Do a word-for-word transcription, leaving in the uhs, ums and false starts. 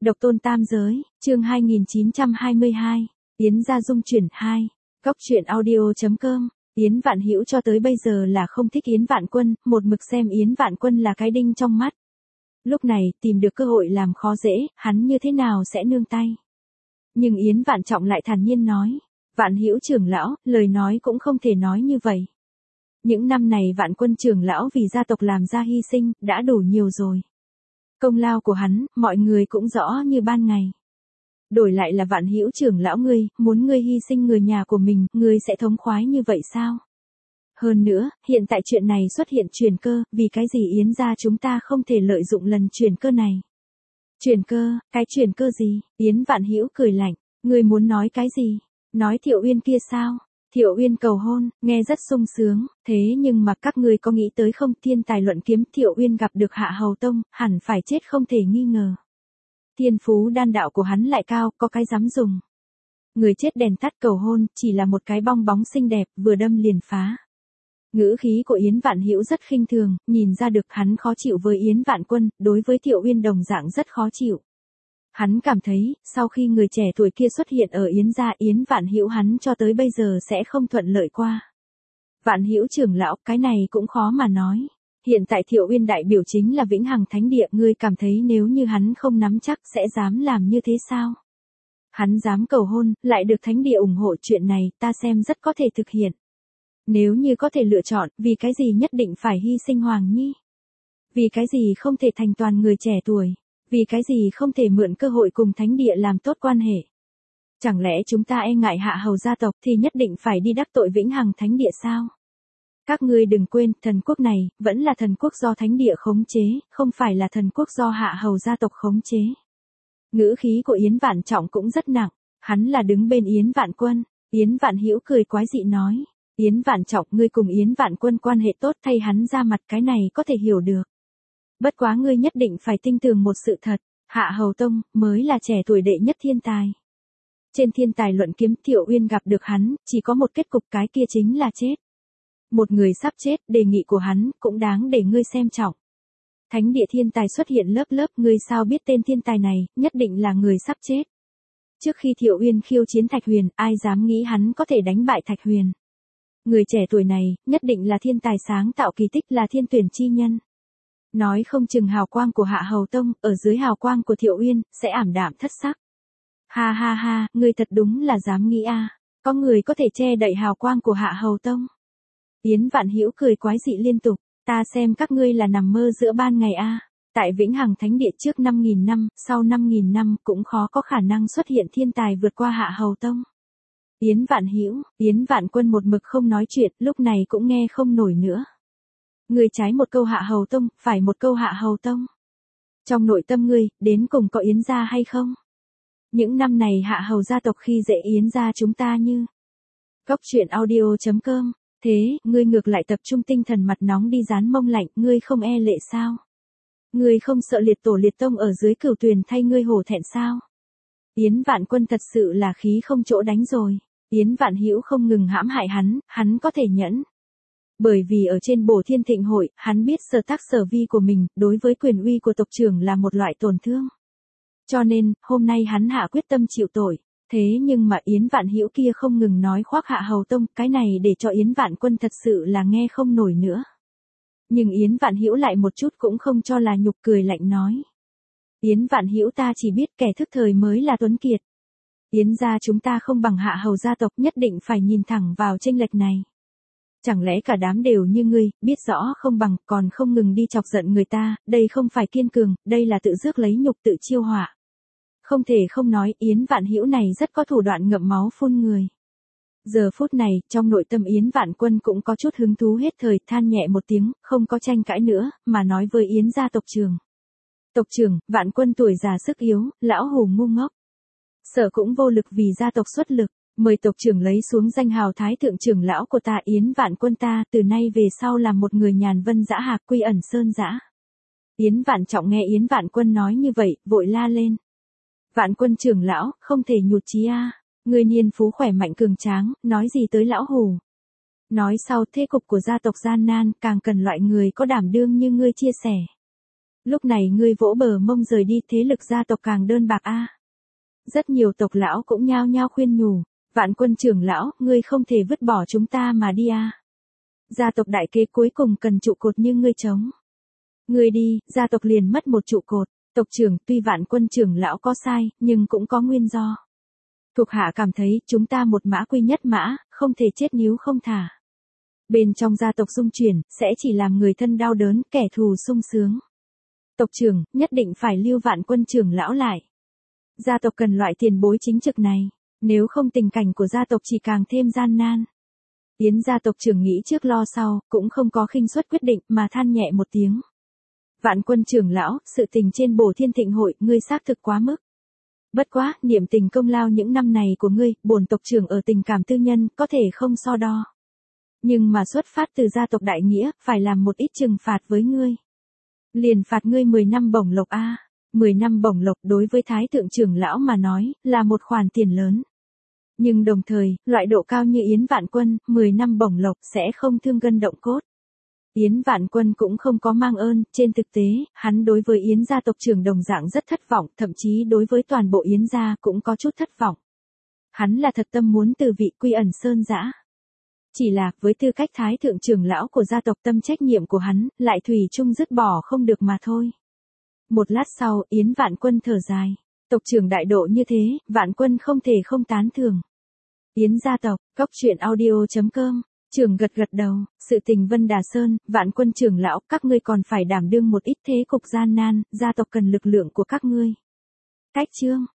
Độc tôn tam giới, chương hai nghìn chín trăm hai mươi hai, Yến gia dung chuyển hai, Góc truyện audio chấm com. Yến Vạn Hữu cho tới bây giờ là không thích Yến Vạn Quân, một mực xem Yến Vạn Quân là cái đinh trong mắt. Lúc này, tìm được cơ hội làm khó dễ, hắn như thế nào sẽ nương tay. Nhưng Yến Vạn Trọng lại thản nhiên nói, Vạn Hữu trưởng lão, lời nói cũng không thể nói như vậy. Những năm này Vạn Quân trưởng lão vì gia tộc làm ra hy sinh, đã đủ nhiều rồi. Công lao của hắn, mọi người cũng rõ như ban ngày. Đổi lại là Vạn Hữu trưởng lão ngươi, muốn ngươi hy sinh người nhà của mình, ngươi sẽ thống khoái như vậy sao? Hơn nữa, hiện tại chuyện này xuất hiện truyền cơ, vì cái gì Yến gia chúng ta không thể lợi dụng lần truyền cơ này? Truyền cơ, cái truyền cơ gì? Yến Vạn Hữu cười lạnh, ngươi muốn nói cái gì? Nói Thiệu Uyên kia sao? Thiệu Uyên cầu hôn, nghe rất sung sướng, thế nhưng mà các ngươi có nghĩ tới không, thiên tài luận kiếm Thiệu Uyên gặp được Hạ Hầu Tông, hẳn phải chết không thể nghi ngờ. Thiên phú đan đạo của hắn lại cao, có cái dám dùng. Người chết đèn tắt cầu hôn, chỉ là một cái bong bóng xinh đẹp, vừa đâm liền phá. Ngữ khí của Yến Vạn Hữu rất khinh thường, nhìn ra được hắn khó chịu với Yến Vạn Quân, đối với Thiệu Uyên đồng dạng rất khó chịu. Hắn cảm thấy, sau khi người trẻ tuổi kia xuất hiện ở Yến gia, Yến Vạn Hữu hắn cho tới bây giờ sẽ không thuận lợi qua. Vạn Hữu trưởng lão, cái này cũng khó mà nói. Hiện tại Thiệu Uyên đại biểu chính là Vĩnh Hằng Thánh Địa, ngươi cảm thấy nếu như hắn không nắm chắc sẽ dám làm như thế sao? Hắn dám cầu hôn, lại được Thánh Địa ủng hộ, chuyện này, ta xem rất có thể thực hiện. Nếu như có thể lựa chọn, vì cái gì nhất định phải hy sinh Hoàng Nhi? Vì cái gì không thể thành toàn người trẻ tuổi? Vì cái gì không thể mượn cơ hội cùng Thánh Địa làm tốt quan hệ? Chẳng lẽ chúng ta e ngại Hạ Hầu gia tộc thì nhất định phải đi đắc tội Vĩnh Hằng Thánh Địa sao? Các ngươi đừng quên, thần quốc này, vẫn là thần quốc do Thánh Địa khống chế, không phải là thần quốc do Hạ Hầu gia tộc khống chế. Ngữ khí của Yến Vạn Trọng cũng rất nặng, hắn là đứng bên Yến Vạn Quân. Yến Vạn Hữu cười quái dị nói, Yến Vạn Trọng, ngươi cùng Yến Vạn Quân quan hệ tốt, thay hắn ra mặt, cái này có thể hiểu được. Bất quá ngươi nhất định phải tin tưởng một sự thật, Hạ Hầu Tông mới là trẻ tuổi đệ nhất thiên tài. Trên thiên tài luận kiếm Thiệu Uyên gặp được hắn, chỉ có một kết cục, cái kia chính là chết. Một người sắp chết, đề nghị của hắn cũng đáng để ngươi xem trọng. Thánh Địa thiên tài xuất hiện lớp lớp, ngươi sao biết tên thiên tài này, nhất định là người sắp chết. Trước khi Thiệu Uyên khiêu chiến Thạch Huyền, ai dám nghĩ hắn có thể đánh bại Thạch Huyền. Người trẻ tuổi này, nhất định là thiên tài sáng tạo kỳ tích, là thiên tuyển chi nhân. Nói không chừng hào quang của Hạ Hầu Tông, ở dưới hào quang của Thiệu Uyên, sẽ ảm đạm thất sắc. Ha ha ha, ngươi thật đúng là dám nghĩ a, có người có thể che đậy hào quang của Hạ Hầu Tông. Yến Vạn Hữu cười quái dị liên tục, ta xem các ngươi là nằm mơ giữa ban ngày a. Tại Vĩnh Hằng Thánh Địa trước năm nghìn năm, sau năm nghìn năm cũng khó có khả năng xuất hiện thiên tài vượt qua Hạ Hầu Tông. Yến Vạn Hữu, Yến Vạn Quân một mực không nói chuyện, lúc này cũng nghe không nổi nữa. Ngươi trái một câu Hạ Hầu Tông, phải một câu Hạ Hầu Tông. Trong nội tâm ngươi, đến cùng có Yến gia hay không? Những năm này Hạ Hầu gia tộc khi dễ Yến gia chúng ta như. Góc truyện audio chấm com. Thế, ngươi ngược lại tập trung tinh thần mặt nóng đi dán mông lạnh, ngươi không e lệ sao? Ngươi không sợ liệt tổ liệt tông ở dưới cửu tuyền thay ngươi hổ thẹn sao? Yến Vạn Quân thật sự là khí không chỗ đánh rồi. Yến Vạn Hữu không ngừng hãm hại hắn, hắn có thể nhẫn. Bởi vì ở trên Bổ Thiên Thịnh hội, hắn biết sở tác sở vi của mình, đối với quyền uy của tộc trưởng là một loại tổn thương. Cho nên, hôm nay hắn hạ quyết tâm chịu tội. Thế nhưng mà Yến Vạn Hữu kia không ngừng nói khoác Hạ Hầu Tông, cái này để cho Yến Vạn Quân thật sự là nghe không nổi nữa. Nhưng Yến Vạn Hữu lại một chút cũng không cho là nhục, cười lạnh nói. Yến Vạn Hữu, ta chỉ biết kẻ thức thời mới là tuấn kiệt. Yến gia chúng ta không bằng Hạ Hầu gia tộc, nhất định phải nhìn thẳng vào chênh lệch này. Chẳng lẽ cả đám đều như ngươi, biết rõ không bằng, còn không ngừng đi chọc giận người ta, đây không phải kiên cường, đây là tự rước lấy nhục, tự chiêu họa. Không thể không nói, Yến Vạn Hữu này rất có thủ đoạn ngậm máu phun người. Giờ phút này, trong nội tâm Yến Vạn Quân cũng có chút hứng thú hết thời, than nhẹ một tiếng, không có tranh cãi nữa, mà nói với Yến gia tộc trưởng. Tộc trưởng, Vạn Quân tuổi già sức yếu, lão hù ngu ngốc. Sợ cũng vô lực vì gia tộc xuất lực, mời tộc trưởng lấy xuống danh hào thái thượng trưởng lão của ta Yến Vạn Quân ta, từ nay về sau làm một người nhàn vân dã hạc, quy ẩn sơn dã. Yến Vạn Trọng nghe Yến Vạn Quân nói như vậy, vội la lên. Vạn Quân trưởng lão, không thể nhụt chí a, người niên phú khỏe mạnh cường tráng, nói gì tới lão hù. Nói sau, thế cục của gia tộc gian nan, càng cần loại người có đảm đương như ngươi chia sẻ. Lúc này ngươi vỗ bờ mông rời đi, thế lực gia tộc càng đơn bạc a. Rất nhiều tộc lão cũng nhao nhao khuyên nhủ, Vạn Quân trưởng lão, ngươi không thể vứt bỏ chúng ta mà đi a. Gia tộc đại kế cuối cùng cần trụ cột như ngươi chống. Ngươi đi, gia tộc liền mất một trụ cột. Tộc trưởng, tuy Vạn Quân trưởng lão có sai, nhưng cũng có nguyên do. Thuộc hạ cảm thấy chúng ta một mã quy nhất mã, không thể chết níu không thả. Bên trong gia tộc dung chuyển, sẽ chỉ làm người thân đau đớn, kẻ thù sung sướng. Tộc trưởng, nhất định phải lưu Vạn Quân trưởng lão lại. Gia tộc cần loại tiền bối chính trực này, nếu không tình cảnh của gia tộc chỉ càng thêm gian nan. Yến gia tộc trưởng nghĩ trước lo sau, cũng không có khinh suất quyết định mà than nhẹ một tiếng. Vạn Quân trưởng lão, sự tình trên Bổ Thiên Thịnh hội, ngươi xác thực quá mức. Bất quá, niệm tình công lao những năm này của ngươi, bổn tộc trưởng ở tình cảm tư nhân, có thể không so đo. Nhưng mà xuất phát từ gia tộc đại nghĩa, phải làm một ít trừng phạt với ngươi. Liền phạt ngươi mười năm bổng lộc a. mười năm bổng lộc đối với Thái thượng trưởng lão mà nói, là một khoản tiền lớn. Nhưng đồng thời, loại độ cao như Yến Vạn Quân, mười năm bổng lộc sẽ không thương gân động cốt. Yến Vạn Quân cũng không có mang ơn, trên thực tế, hắn đối với Yến gia tộc trưởng đồng dạng rất thất vọng, thậm chí đối với toàn bộ Yến gia cũng có chút thất vọng. Hắn là thật tâm muốn từ vị quy ẩn sơn dã. Chỉ là, với tư cách Thái thượng trưởng lão của gia tộc, tâm trách nhiệm của hắn, lại thủy chung dứt bỏ không được mà thôi. Một lát sau, Yến Vạn Quân thở dài. Tộc trưởng đại độ như thế, Vạn Quân không thể không tán thưởng. Yến gia tộc, góc truyện audio chấm com. Trưởng gật gật đầu, sự tình Vân Đà Sơn, Vạn Quân trưởng lão, các ngươi còn phải đảm đương một ít thế cục gian nan, gia tộc cần lực lượng của các ngươi. Cách chương